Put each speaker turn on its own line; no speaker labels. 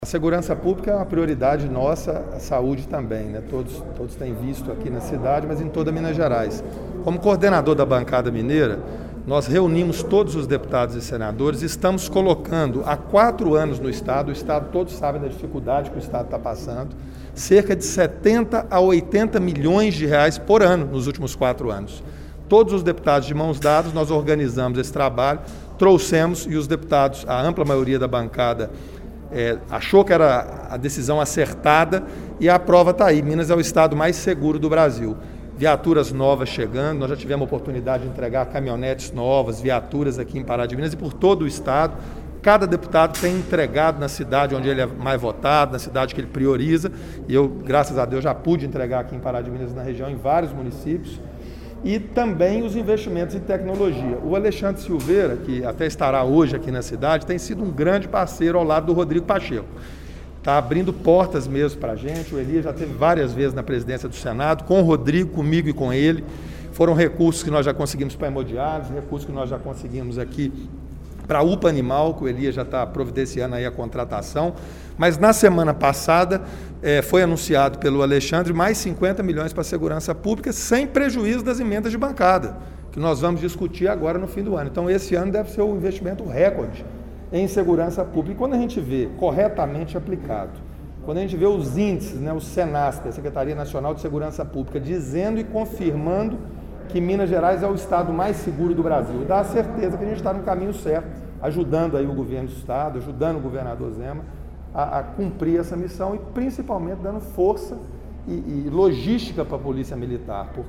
A segurança pública é uma prioridade nossa, a saúde também, né? Todos têm visto aqui na cidade, mas em toda Minas Gerais. Como coordenador da bancada mineira, nós reunimos todos os deputados e senadores e estamos colocando há 4 anos no Estado, o Estado todos sabem da dificuldade que o Estado está passando, cerca de 70 a 80 milhões de reais por ano nos últimos 4 anos. Todos os deputados de mãos dadas, nós organizamos esse trabalho, trouxemos e os deputados, a ampla maioria da bancada, achou que era a decisão acertada e a prova está aí. Minas é o estado mais seguro do Brasil. Viaturas novas chegando, nós já tivemos a oportunidade de entregar caminhonetes novas, viaturas aqui em Pará de Minas e por todo o estado. Cada deputado tem entregado na cidade onde ele é mais votado, na cidade que ele prioriza. E eu, graças a Deus, já pude entregar aqui em Pará de Minas, na região, em vários municípios. E também os investimentos em tecnologia. O Alexandre Silveira, que até estará hoje aqui na cidade, tem sido um grande parceiro ao lado do Rodrigo Pacheco. Está abrindo portas mesmo para a gente. O Elias já esteve várias vezes na presidência do Senado, com o Rodrigo, comigo e com ele. Foram recursos que nós já conseguimos para hemodiálise, recursos que nós já conseguimos aqui para a UPA Animal, que o Elias já está providenciando aí a contratação. Mas na semana passada foi anunciado pelo Alexandre mais 50 milhões para a segurança pública, sem prejuízo das emendas de bancada, que nós vamos discutir agora no fim do ano. Então esse ano deve ser o investimento recorde em segurança pública. E quando a gente vê corretamente aplicado, quando a gente vê os índices, né, o SENASP, a Secretaria Nacional de Segurança Pública, dizendo e confirmando que Minas Gerais é o estado mais seguro do Brasil, dá a certeza que a gente está no caminho certo, ajudando aí o governo do estado, ajudando o governador Zema a cumprir essa missão e principalmente dando força e logística para a Polícia Militar.